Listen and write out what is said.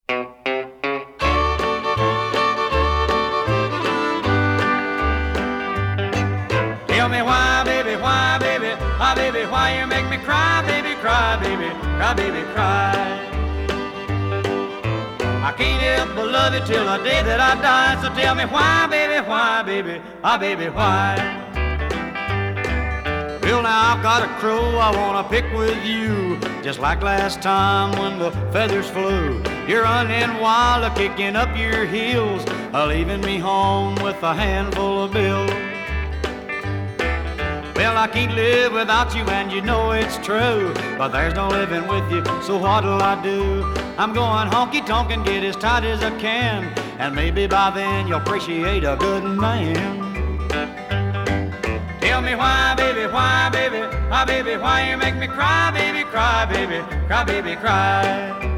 Tell me why, baby, why you make me cry, baby, cry, baby, cry. I can't help but love you till the day that I die. So tell me why, baby, why? Well, now I've got a crow I wanna pick with you, just like last time when the feathers flew. You're running wild, kicking up your heels, leaving me home with a handful of bills. Well, I can't live without you and you know it's true, but there's no living with you, so what'll I do? I'm going honky-tonk and get as tight as I can, and maybe by then you'll appreciate a good man. Tell me why, baby, why you make me cry, baby, cry, baby, cry.